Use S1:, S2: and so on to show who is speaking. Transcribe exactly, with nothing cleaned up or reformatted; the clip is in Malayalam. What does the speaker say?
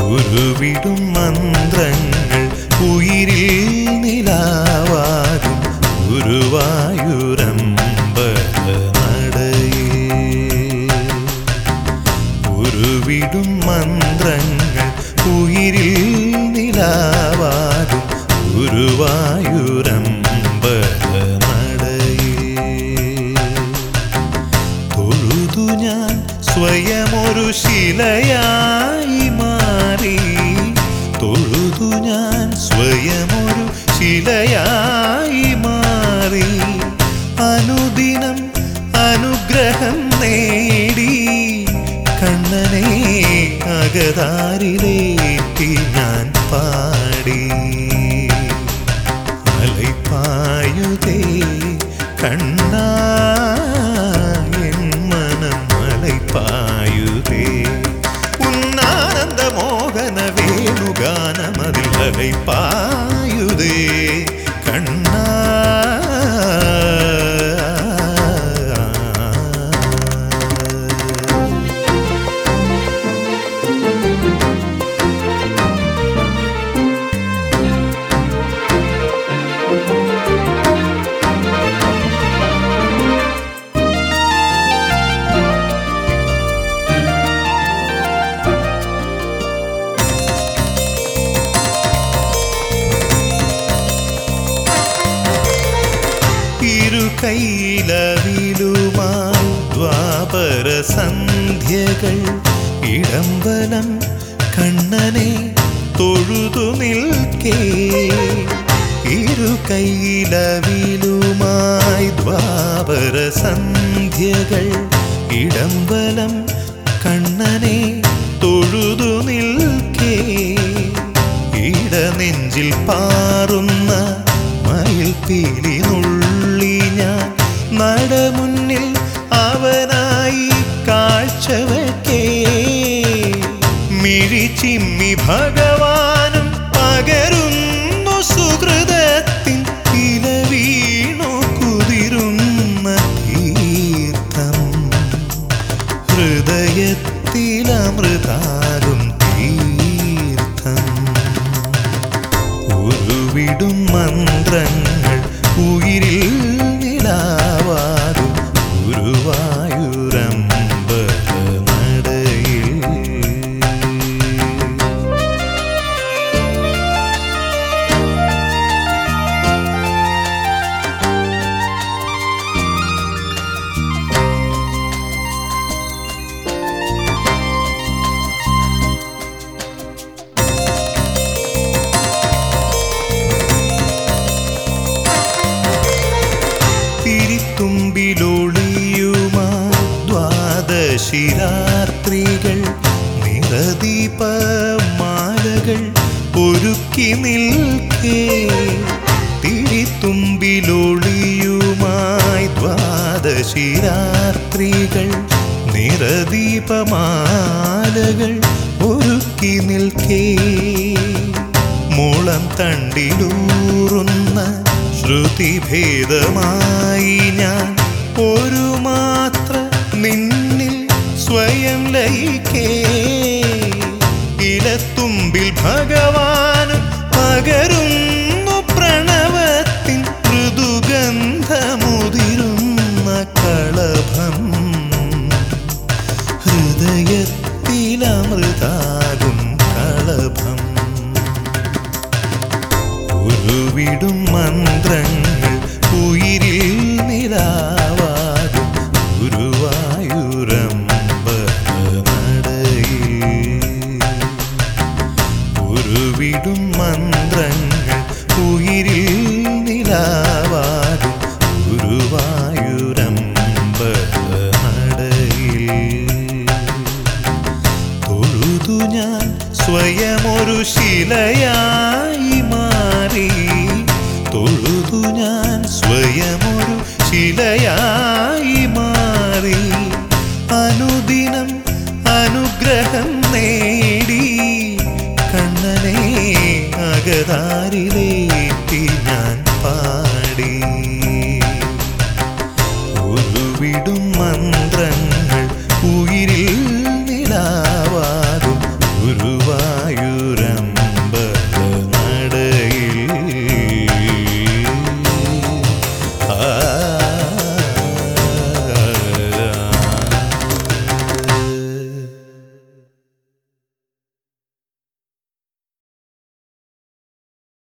S1: ഉരുവിടും മന്ത്രങ്ങൾ ഉയിരിൽ നിലാവാകും ഗുരുവായൂരമ്പലനടയിൽ. ഉരുവിടും മന്ത്രങ്ങൾ ഉയിരിൽ നിലാവാകും ഗുരുവായൂരമ്പലനടയിൽ. തൊഴുതു ഞാൻ സ്വയമൊരു ശിലയായി മാറി. തൊഴുതു ഞാൻ സ്വയമൊരു ശിലയായി മാറി. അനുദിനം അനുഗ്രഹം നേടി കണ്ണനെ അകതാരിലേറ്റി ഞാൻ പാടി. അലൈപ്പായുതേ കണ്ണാ എൻ മനം അലൈപ്പായുതേ. ഉന്നാനന്ദ മോഹന വേണുഗാനമതിൽ അലൈപ്പായുതേ കണ്ണാ. ഇരുകൈലവിലുമായി ദ്വാപര സന്ധ്യകൾ ഇടംബലം കണ്ണനെ തൊഴുതു നിൽക്കേ. ഇരുകൈലവിലുമായി ദ്വാപര സന്ധ്യകൾ ഇടംബലം കണ്ണനെ തൊഴുതു നിൽക്കേ. ഇടനെഞ്ചിൽ പാറുന്ന മയിൽപ്പീലി നുള്ളി ഞാൻ നടമുന്നിൽ അവനായി കാഴ്ചവെക്കേ. മിഴിച്ചിമ്മി ഭഗവാനും പകരുന്നു സുഹൃതത്തിൻ ഇല വീണു കുതിരുന്ന തീർത്ഥം. ഹൃദയത്തിലമൃതാകും തീർത്ഥം. ഉരുവിടും മന്ത്രങ്ങൾ ഉയിരിൽ നിലാവാകും ഗുരുവായൂരമ്പലനടയിൽ. തുമ്പിലൊളിയുമായി ദ്വാദശിരാത്രികൾ നിറദീപമാലകൾ ഒരുക്കി നിൽക്കേ. തിരിത്തുമ്പിലൊളിയുമായി ദ്വാദശിരാത്രികൾ നിറദീപമാലകൾ ഒരുക്കി നിൽക്കേ. മുളം തണ്ടിലൂറുന്ന ശ്രുതിഭേദമായി ഞാൻ ഒരു മാത്ര നിന്നിൽ സ്വയം ലയിക്കേ. ഇലത്തുമ്പിൽ ഭഗവാനും പകരുന്നു പ്രണവത്തിൻ മൃദുഗന്ധമുതിരുന്ന കളഭം. ഹൃദയത്തിലമൃതാകും കളഭം. ഉരുവിടും മന്ത്രങ്ങൾ ഉയിരിൽ നിലാവാകും ഗുരുവായൂരമ്പലനടയിൽ. ഉരുവിടും മന്ത്രങ്ങൾ ഉയിരിൽ നിലാവാകും ഗുരുവായൂരമ്പലനടയിൽ. തൊഴുതു ഞാൻ സ്വയമൊരു ശിലയായി മാറി. തൊഴുതു ഞാൻ സ്വയമൊരു ശിലയായി മാറി. അനുദിനം അനുഗ്രഹം നേടി കണ്ണനെ അകതാരിലേ